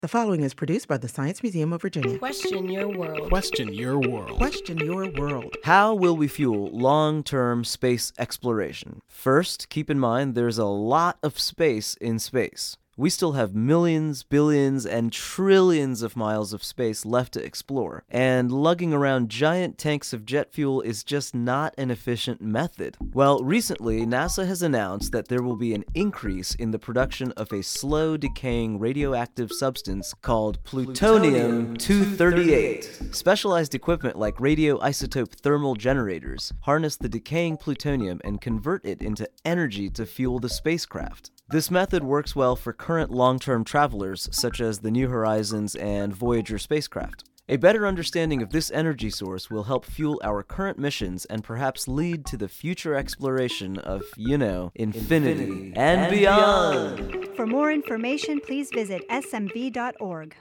The following is produced by the Science Museum of Virginia. Question your world. Question your world. Question your world. How will we fuel long-term space exploration? First, keep in mind there's a lot of space in space. We still have millions, billions, and trillions of miles of space left to explore, and lugging around giant tanks of jet fuel is just not an efficient method. Well, recently, NASA has announced that there will be an increase in the production of a slow-decaying radioactive substance called plutonium-238. Specialized equipment like radioisotope thermal generators harness the decaying plutonium and convert it into energy to fuel the spacecraft. This method works well for current long-term travelers, such as the New Horizons and Voyager spacecraft. A better understanding of this energy source will help fuel our current missions and perhaps lead to the future exploration of, infinity and beyond. For more information, please visit smv.org.